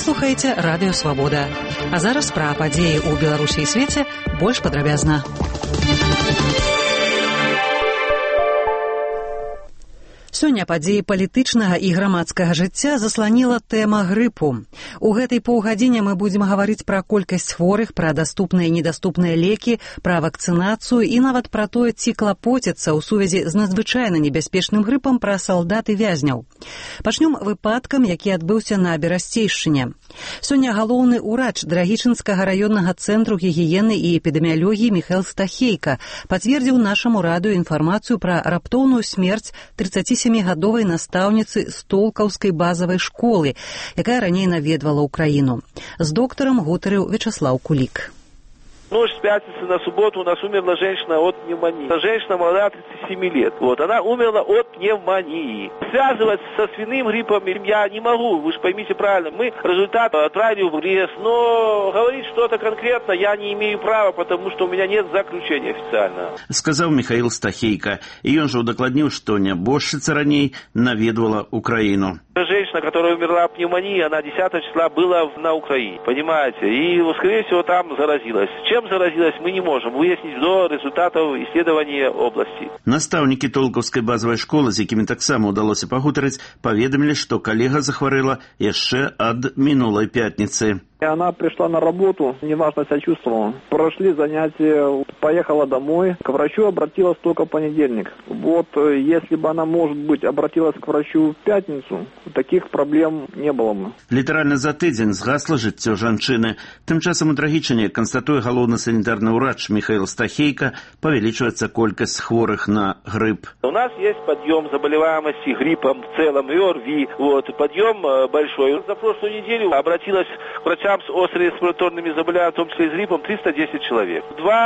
Вы слухаеце Радыё Свабода. А зараз пра падзеі ў Беларусі і свеце больш падрабязна. Сёння падзеі палітычнага і грамадскага жыцця засланіла тэма грыпу. У гэтай паўгадзіне мы будзем гаварыць пра колькасць хворых, пра даступныя і недаступныя лекі, пра вакцынацыю і нават пра тое, ці клапоціцца ў сувязі з надзвычайна небяспечным грыпам пра салдат і вязняў. Пачнём выпадкам, які адбыўся на Берасцейшчыне. Сёння галоўны ўрач Драгічынскага раённага цэнтру гігіены і эпідэміялогіі Міхаіл Стахейка пацвердзіў нашаму радыё інфармацыю пра раптоўную смерць 37-гадовай настаўніцы з Толкаўскай базавай школы, якая раней наведвала ўкраіну. З доктарам гутарыў Вячаслаў Кулік. Ночь с пятницы на субботу у нас умерла женщина от пневмонии. Женщина молодая, 37 лет. Она умерла от пневмонии. Связывать со свиным гриппом я не могу, вы же поймите правильно. Мы результат отправили в РИЭС, но говорить что-то конкретно я не имею права, потому что у меня нет заключения официального. Сказал Михаил Стахейка. И он же удокладнил, что нябожчыца раней наведвала Украину. Женщина, которая умерла от пневмонии, она 10 числа была на Украине, понимаете? И, скорее всего, там заразилась. Чем заразилась, мы не можем выяснить до результатов исследования области. Настаўнікі Толкаўскай базавай школы, з якімі таксама ўдалося пагутарыць, паведамілі, што калега захварэла яшчэ ад минулай пятницы. Она пришла на работу, неважно себя чувствовала. Прошли занятия, поехала домой. К врачу обратилась только в понедельник. Если бы она, может быть, обратилась к врачу в пятницу, таких проблем не было бы. Літаральна за тыдзень згасла жыццё жанчыны. Тым часам у Драгічыне, канстатуе галоўны санітарны ўрач Михаіл Стахейка, павялічваецца колькасць хворых на грып. У нас есть подъем заболеваемости гриппом в целом, и ОРВИ. Подъем большой. За прошлую неделю обратилась к врачам с острыми респираторными заболеваниями, в том числе и с гриппом, 310 человек.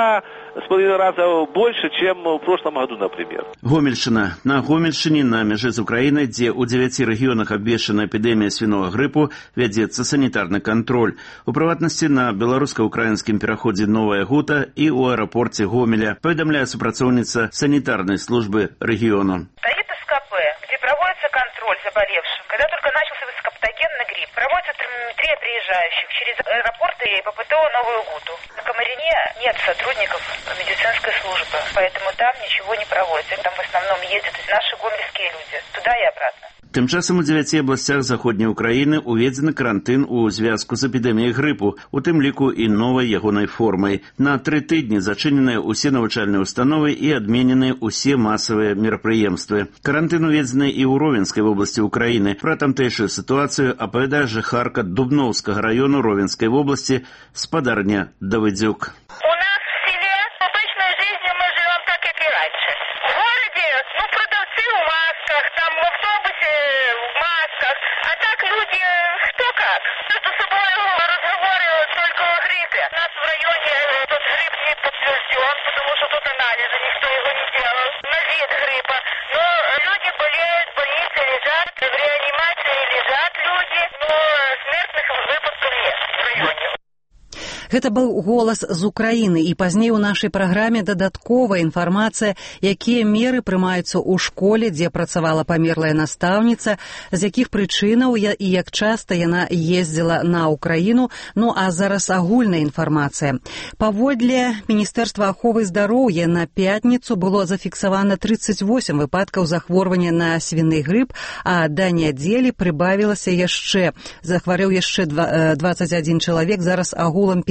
2,5 раза больше, чем в прошлом году, например. Гомельшчына. На Гомельшчыне, на мяжы з Украінай, дзе ў 9 рэгіёнах абвешчана эпідэмія свінога грыпу, вядзецца санітарны кантроль. У прыватнасці на беларуска-украінскім пераходзе Новая Гута і ў аэрапорце Гомеля, паведамляе супрацоўніца санітарнай службы рэгіёну. Стоит СКП, где проводится контроль заболевших. Когда только начался высокопатогенный грипп, проводятся телеметрия приезжающих через аэропорты и ППТО Новую Гуту. На Комарине нет сотрудников медицинской службы, поэтому там ничего не проводится. Там в основном ездят наши гомельские люди, туда и обратно. Тым часам у 9 абласцях заходняй Украіны уведзены карантын у звязку з эпідэміяй грыпу, у тым ліку і новай ягонай формай. На 3 тыдні зачыненыя ўсе навучальныя установы і адменены ўсе масавыя мерапрыемствы. Карантын уведзены і ў Ровенскай вобласці Украіны. Пра тамтэйшую сітуацыю апавядае жыхарка Дубноўскага раёну Ровенскай вобласці спадарня Давыдзюк. У нас в селе обычной жизнью мы живем так, как и раньше. В городе, продавцы в масках, там в автобусе в масках, а так люди кто как. Между собой разговаривают только о гриппе. У нас в районе этот грипп не подтвержден, потому что тут анализы никто его не делал на вид гриппа. Но люди болеют, в больнице лежат, в реанимации лежат люди, но смертных выпадков нет в районе. Гэта быў голас з Украіны, і пазней у нашай праграме дадатковая інфармацыя, якія меры прымаюцца ў школе, дзе працавала памерлая настаўніца, з якіх прычынаў і як часта яна ездзіла на Украіну, а зараз агульная інфармацыя. Паводле Міністэрства аховы здароўя на пятніцу было зафіксавана 38 выпадкаў захворвання на свіны грып, а да нядзелі прыбавілася захварэў яшчэ 21 чалавек, зараз агулам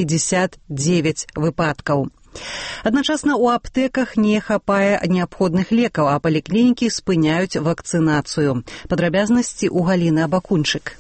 59 выпадкаў. Адначасна ў аптэках не хапае неабходных лекаў, а паліклінікі спыняюць вакцынацыю. Падрабязнасці ў Галіны Абакунчык.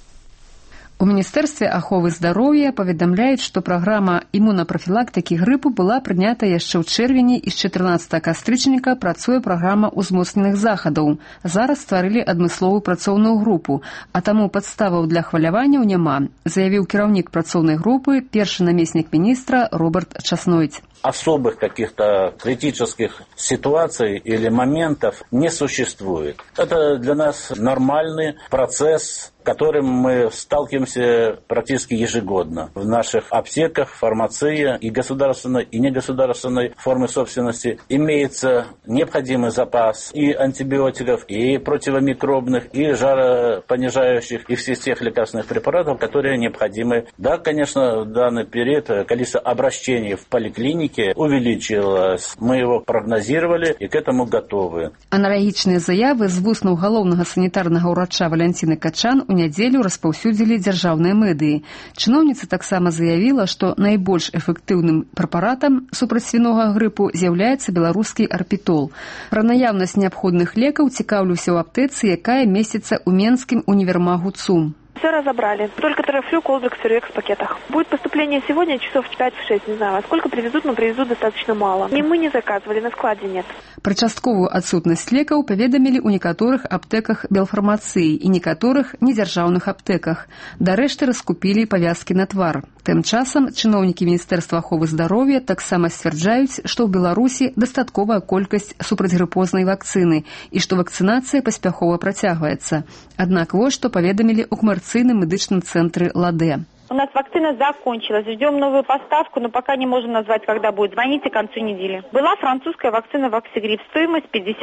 У Міністэрстве аховы здароўя паведамляюць, што праграма імунапрафілактыкі грыпу была прынята яшчэ ў чэрвені і з 14 кастрычніка працуе праграма ўзмоцненых захадаў. Зараз стварылі адмысловую працоўную групу, а таму падставаў для хваляванняў няма, заявіў кіраўнік працоўнай групы, першы намеснік міністра Роберт Часнойць. особых каких-то критических ситуаций или моментов не существует. Это для нас нормальный процесс, с которым мы сталкиваемся практически ежегодно. В наших аптеках, фармации и государственной, и негосударственной формы собственности имеется необходимый запас и антибиотиков, и противомикробных, и жаропонижающих, и всех тех лекарственных препаратов, которые необходимы. Да, конечно, в данный период количество обращений в поликлинике увеличилось. Мы его прогнозировали и к этому готовы. Аналагічныя заявы з вуснаў галоўнага санітарнага ўрача Валянціны Качан у нядзелю распаўсюдзілі дзяржаўныя медыі. Чыноўніца таксама заявіла, што найбольш эфектыўным препаратам супраць свінога грыпу з'яўляецца беларускі арпітол. Пра наяўнасць неабходных лекаў цікаўлюся ў аптэцы, якая месціцца ў менскім універмагу ЦУМ. Все разобрали. Только Терафлю, Колдрекс, Ферекс в пакетах. Будет поступление сегодня часов в 5-6, не знаю, а сколько привезут, но привезут достаточно мало. И мы не заказывали, на складе нет. Пра частковую адсутнасць лекаў паведамілі ў некаторых аптэках белфармацыі і некаторых недзяржаўных аптэках. Дарэшты раскупілі павязкі на твар. Тым часам чыноўнікі Міністэрства аховы здароўя таксама сцвярджаюць, што ў Беларусі дастатковая колькасць супрацьгрыпознай вакцыны і што вакцынацыя паспяхова працягваецца. Аднак вось што паведамілі ў камерцыйным медычным цэнтры «Ладе». У нас вакцина закончилась. Ждем новую поставку, но пока не можем назвать, когда будет. Звоните к концу недели. Была французская вакцина «Ваксигрип». Стоимость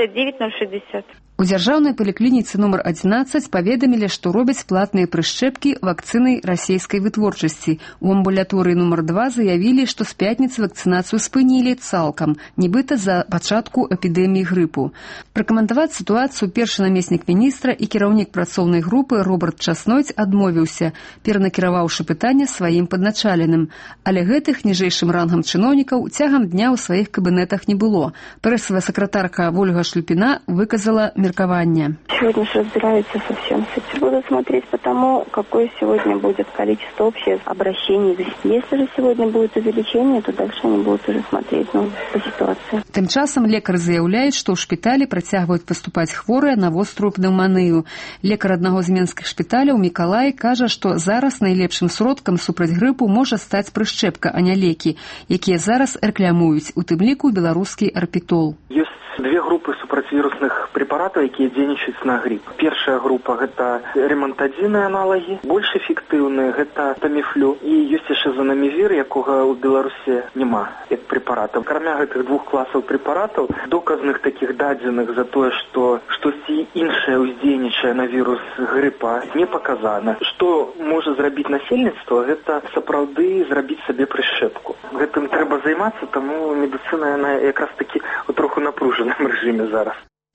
59,060. У дзяржаўнай паліклініцы нумар 11 паведамілі, што робяць платныя прышчэпкі вакцынай расійскай вытворчасці. У амбулаторыі нумар 2 заявілі, што з пятніцы вакцынацыю спынілі цалкам, нібыта за пачатку эпідэміі грыпу. Пракаментаваць сітуацыю першы намеснік міністра і кіраўнік працоўнай групы Роберт Часнойць адмовіўся, перанакіраваўшы пытанне сваім падначаленым. Але гэтых ніжэйшым рангам чыноўнікаў цягам дня ў сваіх кабінетах не было. Прэсавая сакратарка Вольга Шлюпіна выказала меркование. Сегодня же разбираются совсем с этим. Буду смотреть по тому, какое сегодня будет количество общих обращений. Если же сегодня будет увеличение, то дальше они будут уже смотреть по ситуации. Тым часам лекар заяўляюць, што ў шпіталі працягваюць паступаць хворыя на вострую пнеўманію. Лекар аднаго з менскіх шпіталяў Мікалай кажа, што зараз найлепшым сродкам супраць грыпу можа стаць прышчэпка, а не лекі, якія зараз рэкламуюць, у тым ліку беларускі арпітол. Две группы супрацьвірусных препаратаў, якія дзейнічаюць на грip. Першая група гэта ремантадзіныя аналагі, больш эфектыўныя гэта таміфлю, і ёсць яшчэ занамівір, якога ў Беларусі няма як препарата. Акрамя гэтых двух класаў препаратаў, доказных такіх дадзеных за тое, што штосьці іншае ўздзейнічае на вірус грыпа, не паказана. Што можа зрабіць насельніцтва, гэта сапраўды зрабіць сабе прышчэпку. Гэтым трэба займацца, таму медыцына яна якраз такі троху напружана режиме зараз.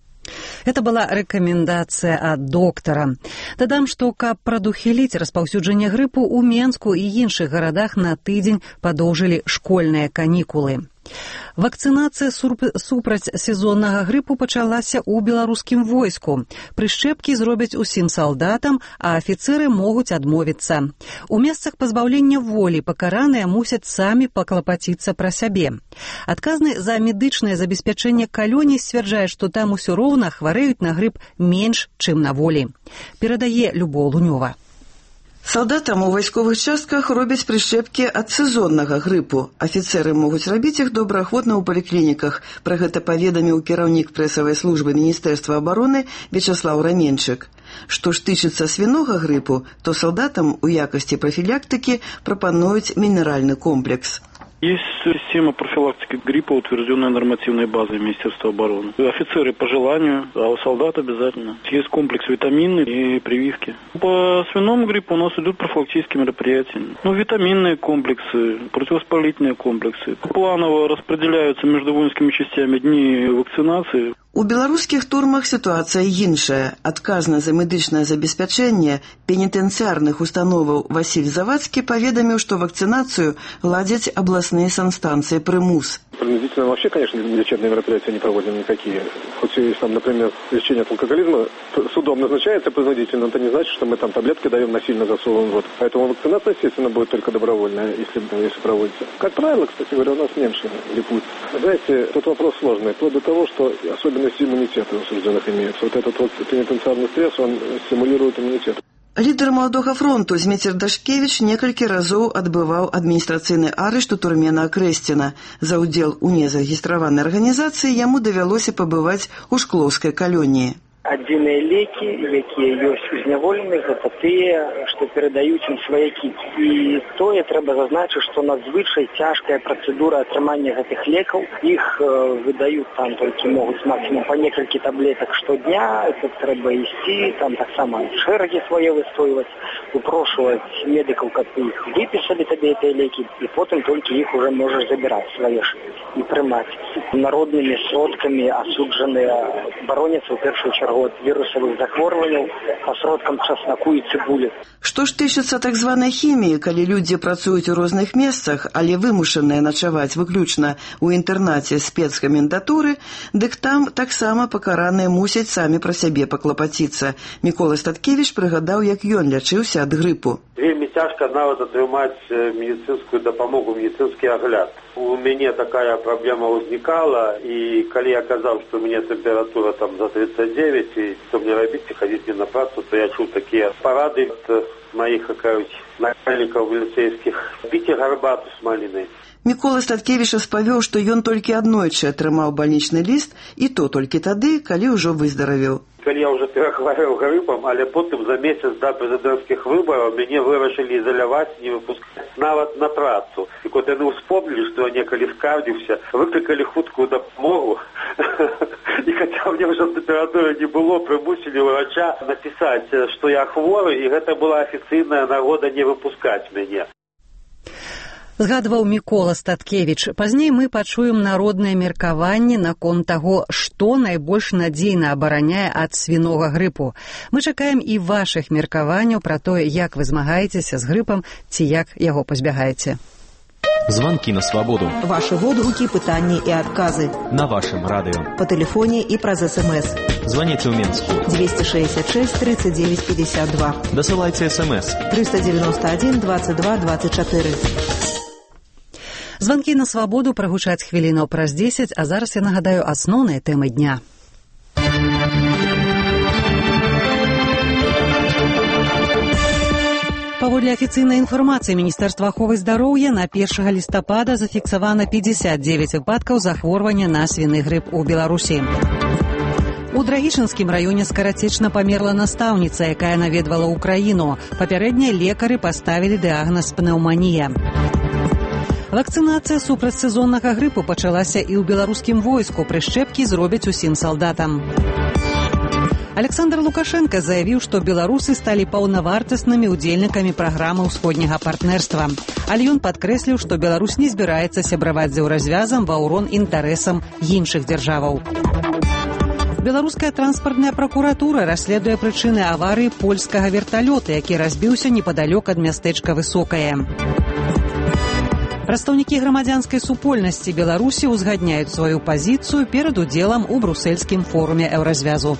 Это была рэкамендацыя ад доктара. Дадам, што каб прадухіліць распаўсюджанне грыпу ў Менску і іншых гарадах на тыдзень падоўжылі школьныя канікулы. Вакцынацыя супраць сезоннага грыпу пачалася ў беларускім войску. Прышчэпкі зробяць усім салдатам, а афіцэры могуць адмовіцца. У месцах пазбаўлення волі пакараныя мусяць самі паклапаціцца пра сябе. Адказны за медычнае забеспячэнне калоній сцвярджае, што там усё роўна хварэюць на грып менш, чым на волі. Перадае Любоў Лунёва. Салдатам у вайсковых частках робяць прышчэпкі ад сезоннага грыпу. Афіцэры могуць рабіць іх добраахвотна ў паліклініках. Пра гэта паведаміў кіраўнік прэсавай службы Міністэрства абароны Вячаслаў Раменчык. Што ж тычыцца свінога грыпу, то салдатам у якасці прафілактыкі прапануюць мінеральны комплекс. Есть система профилактики гриппа, утвержденная нормативной базой Министерства обороны. Офицеры по желанию, а у солдат обязательно. Есть комплекс витаминный и прививки. По свиному гриппу у нас идут профилактические мероприятия. Витаминные комплексы, противовоспалительные комплексы. Планово распределяются между воинскими частями дни вакцинации. У беларускіх турмах сітуацыя іншая. Адказна за медычнае забеспячэнне пенітэнцыярных установаў Васіль Завадскі паведаміў, што вакцынацыю ладзяць абласныя санстанцыі «Прымус». Принудительно вообще, конечно, лечебные мероприятия не проводим никакие. Хоть если там, например, лечение от алкоголизма судом назначается принудительно, это не значит, что мы там таблетки даем насильно засовываем в рот. Поэтому вакцинация, естественно, будет только добровольная, если проводится. Как правило, кстати говоря, у нас меньше гриппут. Знаете, тут вопрос сложный. Вплоть до того, что особенности иммунитета у осужденных имеются. Вот этот вот пенитенциарный стресс, он стимулирует иммунитет. Лідар маладога фронту Зміцер Дашкевіч некалькі разоў адбываў адміністрацыйны арышт у турме на Акрэсціна. За ўдзел у незарэгістраванай арганізацыі яму давялося пабываць у шклоўскай калоніі. Адзіныя лекі, якія ёсць у зняволеных, гэта тыя, што перадаюць ім сваякі. І тое трэба зазначыць, што надзвычай цяжкая працэдура атрымання гэтых лекаў. Іх выдаюць там толькі могуць максімум па некалькі таблетак штодня. Тут трэба ісці, там таксама шэрагі свае выстойваць, упрошваць медыкаў, каб іх выпісалі табе гэтыя лекі, і потым толькі іх уже можаш забіраць свае ж і прымаць. Народнымі сродкамі асуджаныя бароняцца ў першую чаргу ад вірусавых захворванняў пасродкам часнаку і цыбулі. Што ж тычыцца так званай хіміі, калі людзі працуюць у розных месцах, але вымушаныя начаваць выключна ў інтэрнаце спецкамендатуры, дык там таксама пакараныя мусяць самі пра сябе паклапаціцца. Мікола Статкевіч прыгадаў, як ён лячыўся ад грыпу. Вельмі цяжка нават атрымаць медыцынскую дапамогу, медыцынскі агляд. У мяне такая праблема ўзнікала, і калі я казаў, што у мяне тэмпература там за 39, і што мне рабіць, хадзіць не на працу, то я чуў такія парады ад маіх, кажуць, начальнікаў міліцейскіх. Піце гарбату з малінай. Мікола Статкевіч распавёў, што ён толькі аднойчы атрымаў бальнічны ліст, і то толькі тады, калі ўжо выздаравеў. Калі я ўжо перахварэў грыпам, але потым за месяц да прэзідэнцкіх выбараў мяне вырашылі ізаляваць, не выпускаць нават на працу. І кот яны ўспомнілі, што я некалі скардзіўся, выклікалі хуткую дапамогу. І хаця мне ўжо тэмпературы не было, прымусілі ўрача напісаць, што я хворы, і гэта была афіцыйная нагода не выпускаць мяне. Згадваў Мікола Статкевіч. Пазней мы пачуем народнае меркаванне наконт таго, што найбольш надзейна абараняе ад свінога грыпу. Мы чакаем і вашых меркаванняў пра тое, як вы змагаецеся з грыпам ці як яго пазбягаеце. Звонки на свободу. Ваши водгуки, пытания и отказы. На вашем радио. По телефоне и праз СМС. Звоните в Минску. 266 39 52. Досылайте СМС. 391 22 24. Звонкі на свабоду прагучаць хвілінаў праз 10, а зараз я нагадаю асноўныя тэмы дня. Паводле афіцыйнай інфармацыі Міністэрства аховы здароўя на 1 лістапада зафіксавана 59 выпадкаў захворвання на свіны грып у Беларусі. У Драгічынскім раёне скарацечна памерла настаўніца, якая наведвала ўкраіну. Папярэдне лекары паставілі дыягназ пнеўманія. Вакцынацыя супраць сезоннага грыпу пачалася і ў беларускім войску. Прышчэпкі зробяць усім салдатам. Александр Лукашенко заявіў, што беларусы сталі паўнавартаснымі удзельнікамі праграмы ўсходняга партнерства. Але ён падкрэсліў, што Беларусь не збіраецца сябраваць з еўразвязам ва ўрон інтарэсам іншых дзяржаваў. Беларуская транспартная пракуратура расследуе прычыны аварыі польскага верталёта, які разбіўся непадалёк ад мястэчка Высокае. Прадстаўнікі грамадзянскай супольнасці Беларусі ўзгадняюць сваю пазіцыю перад удзелам у брусельскім форуме еўразвязу.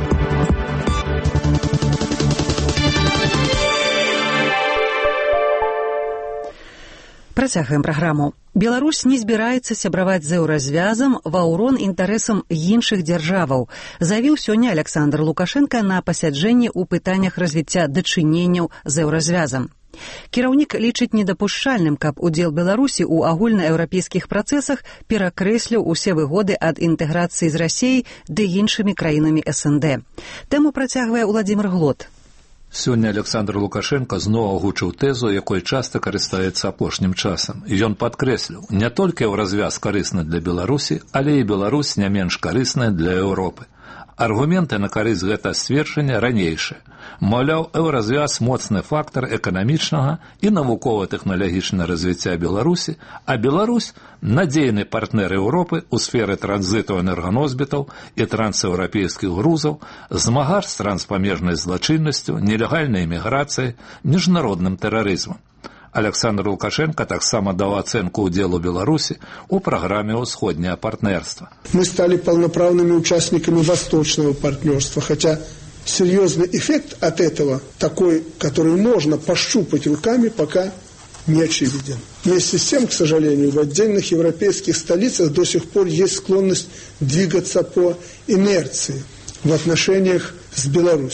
Працягваем праграму. Беларусь не збіраецца сябраваць з еўразвязам ва ўрон інтарэсам іншых дзяржаваў, заявіў сёння Александр Лукашенко на пасяджэнні ў пытаннях развіцця дачыненняў з еўразвязам. Кіраўнік лічыць недапушчальным, каб удзел Беларусі ў агульнаеўрапейскіх працэсах перакрэсліў усе выгоды ад інтэграцыі з Расіяй ды іншымі краінамі СНД. Тэму працягвае Владзімир Глот. Сёння Александр Лукашенко зноў агучыў тэзу, якой часта карыстаецца апошнім часам. Ён падкрэсліў, не толькі еўразвяз карысны для Беларусі, але і Беларусь не менш карысная для Еўропы. Аргументы на карысць гэта сцверджання ранейшыя. Маўляў, еўразвяз моцны фактар эканамічнага і навукова-тэхналагічнага развіцця Беларусі, а Беларусь – надзейны партнер Еўропы ў сферы транзіту энерганосбітаў і трансеўрапейскіх грузаў, змагач з транспамежнай злачыннасцю, нелегальнай міграцыяй, міжнародным тэрарызмам. Александр Лукашенко таксама даў ацэнку ўдзелу Беларусі ў праграме ўсходняе партнерства. Мы стали полноправными участниками восточного партнерства, хотя серьезный эффект от этого, такой, который можно пощупать руками, пока не очевиден. Вместе с тем, к сожалению, в отдельных европейских столицах до сих пор есть склонность двигаться по инерции в отношениях с Беларусью.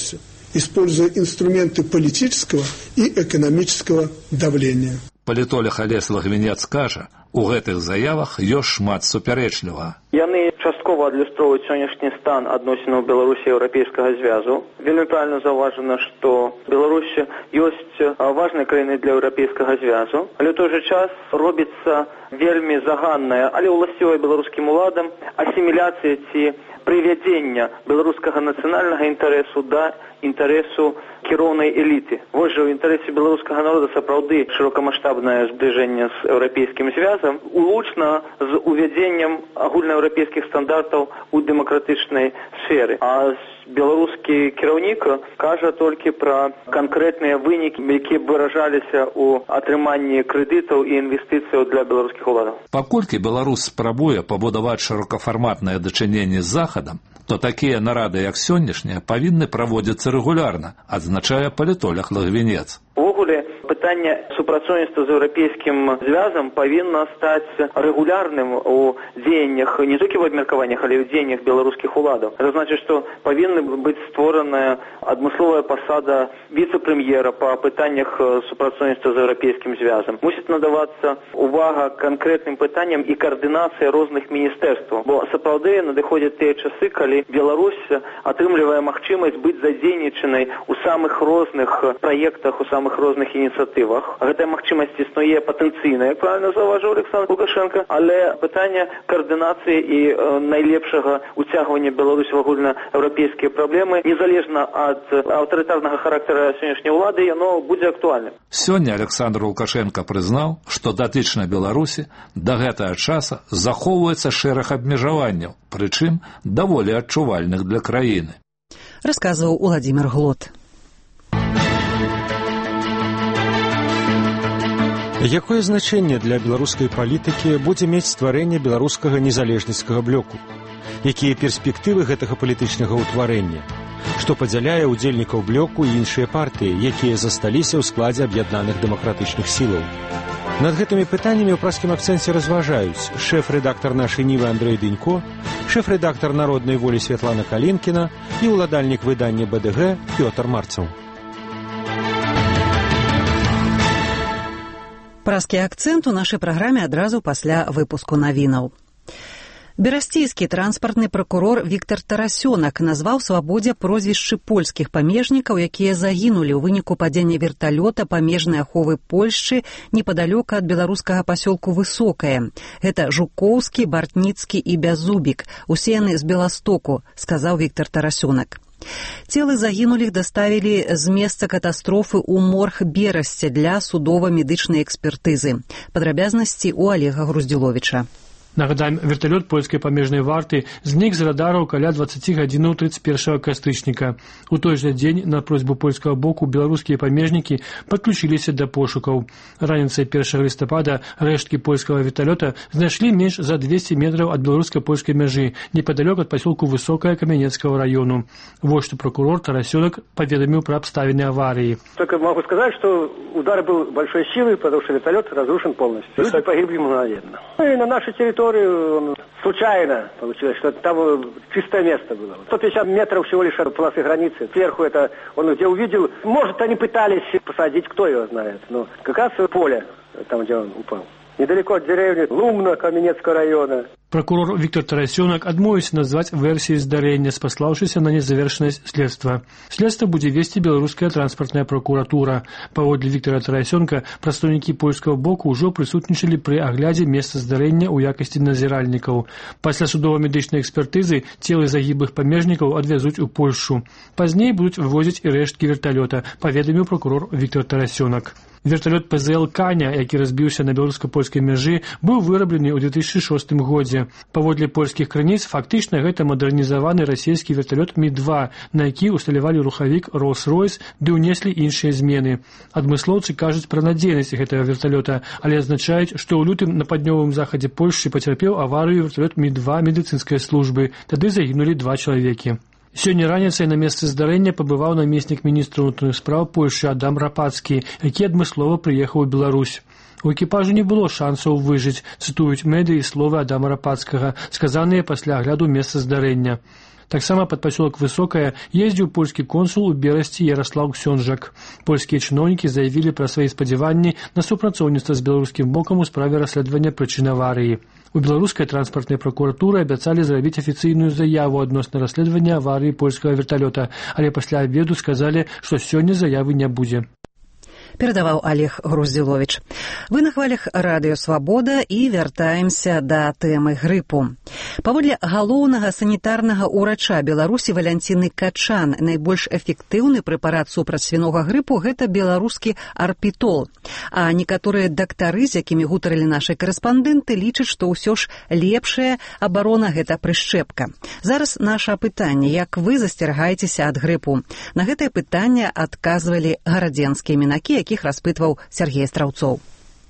используя инструменты политического и экономического давления. Палітолог Алесь Лагвінец кажа, у гэтых заявах ёсць шмат супярэчлівага. Яны часткова адлюстроўваюць сённяшні стан адносінаў Беларусі і Еўрапейскага звязу. Вельмі правильна заўважана, што Беларусь ёсць важнай краінай для Еўрапейскага звязу, але ў той жа час робіцца вельмі заганная, але ўласцівая беларускім уладам асіміляцыя ці прывядзення беларускага нацыянальнага інтарэсу да інтарэсу кіроўнай эліты. Вось жа ў інтарэсе беларускага народа сапраўды шырокамаштабнае збліжэнне з еўрапейскім звязам улучна з увядзеннем агульнаеўрапейскіх стандартаў у дэмакратычнай сферы. А беларускі кіраўнік кажа толькі пра канкрэтныя вынікі, якія выражаліся ў атрыманні крэдытаў і інвестыцыяў для беларускіх уладаў. Паколькі Беларусь спрабуе пабудаваць шырокафарматнае дачыненне з Захадам, то такія нарады, як сённяшнія, павінны праводзіцца рэгулярна, адзначае палітолог Лагвінец. Увогуле, пытанне супрацоўніцтва з еўрапейскім звязам павінна стаць рэгулярным у дзеяннях, не толькі ў абмеркаваннях, але і ў дзеяннях беларускіх уладаў. Гэта значыць, што павінна быць створаная адмысловая пасада віцэ-прэм'ера па пытаннях супрацоўніцтва з еўрапейскім звязам. Мусіць надавацца увага канкрэтным пытанням і каардынацыя розных міністэрстваў. Бо сапраўды надыходзяць тыя часы, калі Беларусь атрымлівае магчымасць быць задзейнічанай у самых розных праектах, у самых розных ініцыятывах. Гэтая магчымасць існуе патэнцыйна, як правильна заўважыў Александр Лукашенко, але пытанне каардынацыі і найлепшага уцягвання Беларусі в агульнаеўрапейскія праблемы, незалежна ад аўтарытарнага характара сённяшняй улады, яно будзе актуальным. Сёння Александр Лукашенко прызнаў, што датычна Беларусі да гэтага часа захоўваецца шэраг абмежаванняў, прычым даволі адчувальных для краіны. Расказваў Уладзімір Глот. Якое значэнне для беларускай палітыкі будзе мець стварэнне беларускага незалежніцкага блоку? Якія перспектывы гэтага палітычнага ўтварэння? Што падзяляе ўдзельнікаў блоку і іншыя партыі, якія засталіся ў складзе аб'яднаных дэмакратычных сілаў? Над гэтымі пытаннямі ў праскім акцэнце разважаюць шэф-рэдактар нашай Нівы Андрэй Дынько, шэф-рэдактар народнай волі Святлана Калінкіна і ўладальнік выдання БДГ Пётр Марцаў. Праскі акцэнт у нашай праграме адразу пасля выпуску навінаў. Берасцейскі транспартны пракурор Віктор Тарасёнак назваў свабодзе прозвішчы польскіх памежнікаў, якія загінулі ў выніку падзення верталёта памежнай аховы Польшчы непадалёк ад беларускага пасёлку Высокае. Гэта Жукоўскі, Бартніцкі і Бязубік, усе яны з Беластоку, сказаў Віктор Тарасёнак. Целы загінулых даставілі з месца катастрофы ў морг Берасця для судова-медычнай экспертызы. Падрабязнасці ў Олега Груздзіловіча. Нагадаем, верталёт польскай памежнай варты знік з радараў каля 20 гадзінаў 31 кастрычніка. У той жа дзень на просьбу польскага боку беларускія памежнікі падключыліся да пошукаў. Раніцай 1 лістапада рэшткі польскага верталёта знайшлі менш за 200 метраў ад беларуска-польскай мяжы, непадалёк ад пасёлку Высокае Камянецкага раёну. Вот што прокурор Тарасёнак паведаміў пра абставіны аварии. Только могу сказать, что удар был большой силой, потому что вертолет разрушен полностью. Люди погибли мгновенно. И на нашей территории случайно получилось, что там чистое место было. 150 метров всего лишь от полосы границы. Сверху это он где увидел. Может, они пытались посадить, кто его знает. Но как раз поле, там, где он упал. Недалеко от деревни Лумна Каменецкого района. Прокурор Віктор Тарасёнак адмовіўся назваць версіі здарэння, спаслаўшыся на незавершанасць следства. Следства будзе весці беларуская транспартная прокуратура. Паводле Віктора Тарасёнка, прадстаўнікі польскага боку ўжо прысутнічалі пры аглядзе месца здарэння ў якасці назіральнікаў. Пасля судова-медычнай экспертызы целы загіблых памежнікаў адвязуць у Польшчу. Пазней будуць вывозіць і рэшткі верталёта, паведаміў прокурор Віктор Тарасёнак. Верталёт ПЗЛ «Каня», які разбіўся на беларуска-польскай мяжы, быў выраблены ў 2006 годзе. Паводле польскіх крыніц, фактычна гэта мадэрнізаваны расійскі верталёт Ми-2, на які усталявалі рухавік Rolls-Royce, ды ўнеслі іншыя змены. Адмыслоўцы кажуць пра надзейнасць гэтага верталёта, але адзначаюць, што ў лютым на паўднёвым захадзе Польшчы пацярпеў аварыю верталёт Ми-2 медыцынскай службы. Тады загінулі 2 чалавекі. Сёння раніцай на месцы здарэння пабываў намеснік міністра ўнутраных спраў Польшчы Адам Рапацкі, які адмыслова прыехаў у Беларусь. У экіпажу не было шансаў выжыць, цытуюць медыі словы Адама Рапацкага, сказаныя пасля агляду месца здарэння. Таксама пад пасёлак Высокае ездзіў польскі консул у Берасці Яраслаў Ксёнжак. Польскія чыноўнікі заявілі пра свае спадзяванні на супрацоўніцтва з беларускім бокам у справе расследавання прычын аварыі. У беларускай транспартнай пракуратуры абяцалі зрабіць афіцыйную заяву адносна расследавання аварыі польскага верталёта, але пасля абеду сказалі, што сёння заявы не будзе. Перадаваў Олег Груздзіловіч. Вы на хвалях радыё «Свабода» і вяртаемся да тэмы грыпу. Паводле галоўнага санітарнага ўрача Беларусі Валянціны Качан найбольш эфектыўны прэпарат супраць свінога грыпу – гэта беларускі арпітол. А некаторыя дактары, з якімі гутарылі нашы карэспандэнты, лічаць, што ўсё ж лепшая абарона – гэта прышчэпка. Зараз наша пытанне: як вы засцерагаецеся ад грыпу? На гэтае пытанне адказвалі гарадзенскія мінакі, якіх распытваў Сергей Страўцоў.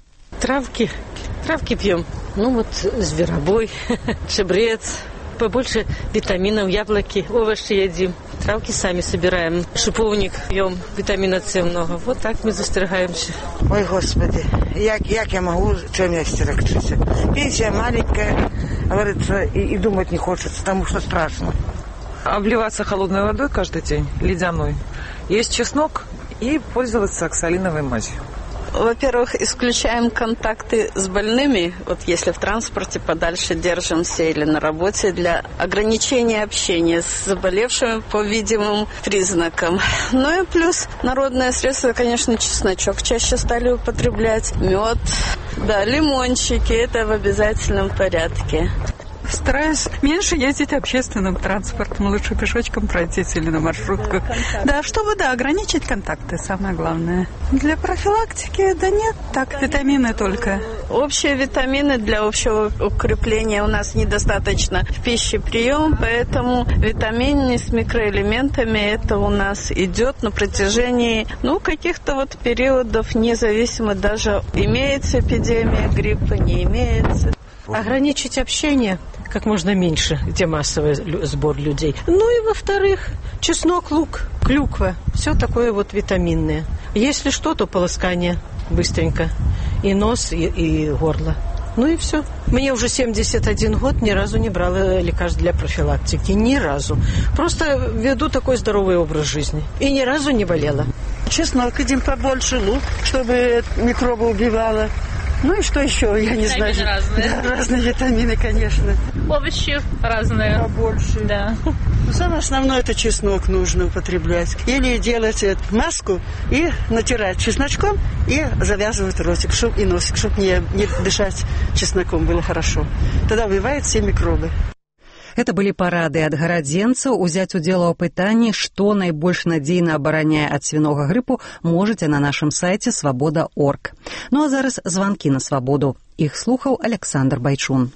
Травки пьем. Ну вот зверобой, чебрец, побольше витаминов, яблоки, овощи едим. Травки сами собираем. Шиповник пьем, витамина С много. Вот так мы застерегаемся. Ой, Господи, як я могу, чем я стерегчусь? Пенсия маленькая, говорится, и думать не хочется, потому что страшно. Обливаться холодной водой каждый день, ледяной. Есть чеснок и пользоваться оксалиновой мазью. Во-первых, исключаем контакты с больными, вот если в транспорте подальше держимся или на работе, для ограничения общения с заболевшими по видимым признакам. Ну и плюс народное средство, конечно, чесночок чаще стали употреблять, мед, да, лимончики, это в обязательном порядке. Стараюсь меньше ездить общественным транспортом, лучше пешочком пройтись или на маршрутках. Да, чтобы, ограничить контакты, самое главное. Для профилактики, да нет, так, витамины только. Общие витамины для общего укрепления у нас недостаточно в пищеприем, поэтому витамины с микроэлементами, это у нас идет на протяжении, каких-то вот периодов, независимо даже, имеется эпидемия гриппа, не имеется. Ограничить общение как можно меньше, где массовый сбор людей. Ну и во-вторых, чеснок, лук, клюква, все такое вот витаминное. Если что, то полоскание быстренько. И нос, и горло. Ну и все. Мне уже 71 год, ни разу не брала лекарств для профилактики. Ни разу. Просто веду такой здоровый образ жизни. И ни разу не болела. Чеснок едим побольше, лук, чтобы микробы убивало. Ну и что еще, я не знаю. Разные. Да, разные витамины, конечно. Овощи разные. Побольше. Да. Самое основное, это чеснок нужно употреблять. Или делать маску и натирать чесночком и завязывать ротик и носик, чтобы не дышать чесноком было хорошо. Тогда убивает все микробы. Это былі парады ад гарадзенцаў. Узяць удзел у пытанні, што найбольш надзейна абараняе ад свінога грыпу, можаце на нашым сайце свабода.орг. Ну а зараз званкі на свабоду. Іх слухаў Александр Байчун.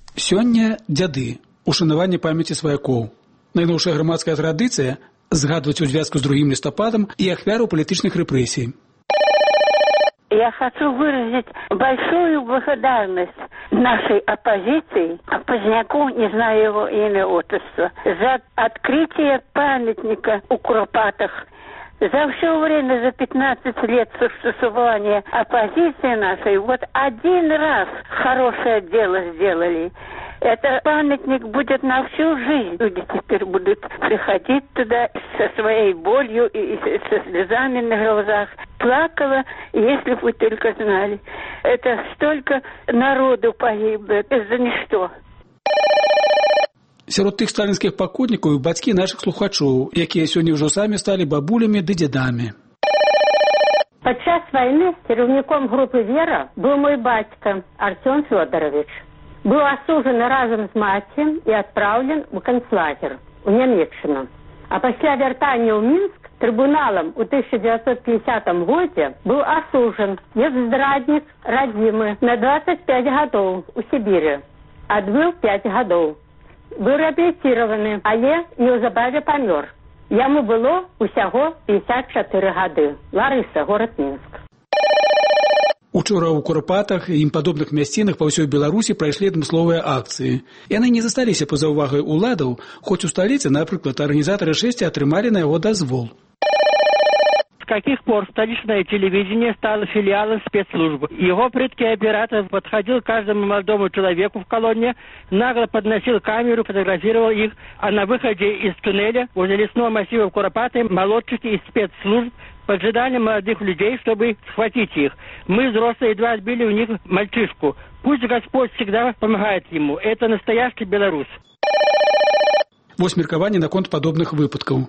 Сёння дзяды, ушанаванне памяці сваякоў. Найноўшая грамадская традыцыя згадваць у звязку з 2 лістападам і ахвяраў палітычных рэпрэсій. Я хочу выразить большую благодарность нашей оппозиции, а Поздняку, не знаю его имя, отчество, за открытие памятника у Куропатах. За все время, за 15 лет существования оппозиции нашей, вот один раз хорошее дело сделали. Это памятник будет на всю жизнь. Люди теперь будут приходить туда со своей болью и со слезами на глазах. Плакала, если бы вы только знали. Это столько народу погибло за ничто. Сярод тых сталінскіх пакутнікаў і бацькі нашых слухачоў, якія сёння ўжо самі сталі бабулямі ды дзедамі. Падчас войны кіраўніком группы «Вера» был мой батька Артем Федорович. Был осужден разом с матерью и отправлен в концлагерь, в Нямецчину. А после вертания в Минск трибуналом в 1950 году был осужден зрадник родимый на 25 годов у Сибири. Отбыл 5 годов. Был реабилитированы, але неўзабаве памёр. Яму было усяго 54 гады. Ларыса, город Минск. Учора ў Куропатах і ім падобных мясцінах па ўсёй Беларусі прайшлі адмысловыя акцыі. Яны не засталіся па-за ўвагай уладаў, хоць у сталіцы, напрыклад, арганізатары шэсці атрымалі на яго дазвол. каких пор столичное телевидение стало филиалом спецслужб. Его прыткий оператор подходил к каждому молодому человеку в колонне, нагло подносил камеру, фотографировал их, а на выходе из туннеля возле лесного массива Куропатой молодчики из спецслужб поджидали молодых людей, чтобы схватить их. Мы, взрослые, едва отбили у них мальчишку. Пусть Господь всегда помогает ему. Это настоящий белорус. Вось меркаванне наконт падобных выпадкаў.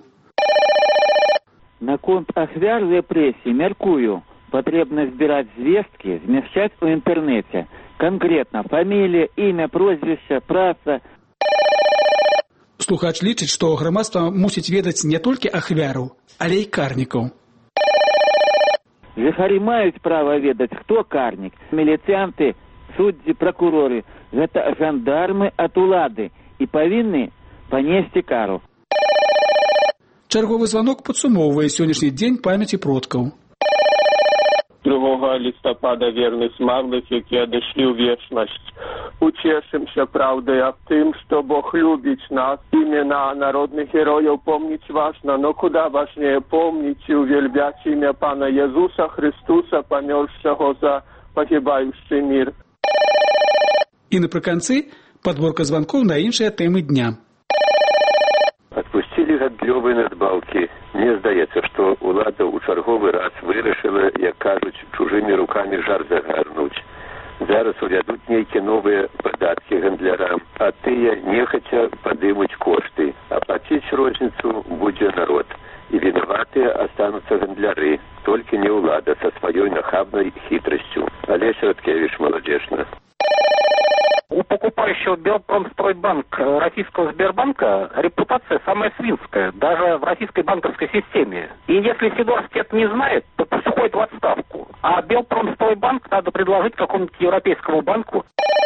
Наконт ахвяр рэпрэсій мяркую. Патрэбна збіраць звесткі, змяшчаць у інтэрнэце. Канкрэтна фамілія, імя, прозвішча, праца. Слухач лічыць, што грамадства мусіць ведаць не толькі ахвяраў, але і карнікаў. Жыхары маюць права ведаць, хто карнік. Міліцыянты, суддзі, пракуроры – гэта жандармы ад улады і павінны панесці кару. Чарговы званок падсумоўвае сённяшні дзень памяці продкаў. 2 лістапада верны смарлых, які адышлі ў вечнасць. Уцешымся праўдай аб тым, што Бог любіць нас. Імена народных герояў помніць важна, но куда важнее помніць і увельбяць імя Пана Езуса Христуса, памёршага за пагібаючы мір. І напрыканцы падборка званкоў на іншыя тэмы дня. Адпусцілі гандлёвыя надбаўкі. Мне здаецца, што ўлада ў чарговы раз вырашыла, як кажуць, чужымі рукамі жар загарнуць. Зараз увядуць нейкія новыя падаткі гандлярам, а тыя нехаця падымуць кошты. А плаціць розніцу будзе народ. І вінаватыя астануцца гандляры, толькі не ўлада са сваёй нахабнай хітрасцю. Олеся Роткевич, молодежно. У покупающего Белпромстройбанк российского Сбербанка репутация самая свинская, даже в российской банковской системе. И если Сидорский это не знает, то пусть уходит в отставку. А Белпромстройбанк надо предложить какому-нибудь европейскому банку.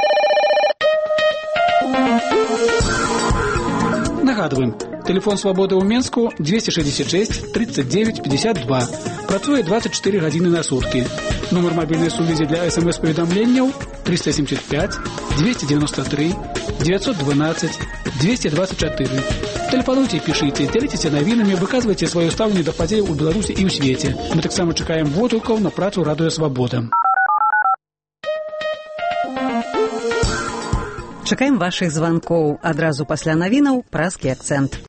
Нагадваем, телефон свабоды ў Менску 266 39 52. Працуе 24 гадзіны на суткі. Нумар мабільнай сувязі для СМС-паведамленняў 375 293 912 224. Тэлефануйце, пішыце, дзяліцеся навінамі, выказвайце сваё стаўленне да падзей у Беларусі і ў свеце. Мы таксама чакаем водгукаў на працу Радыё Свабода. Чакаем вашых званкоў адразу пасля навінаў «Празкі акцэнт».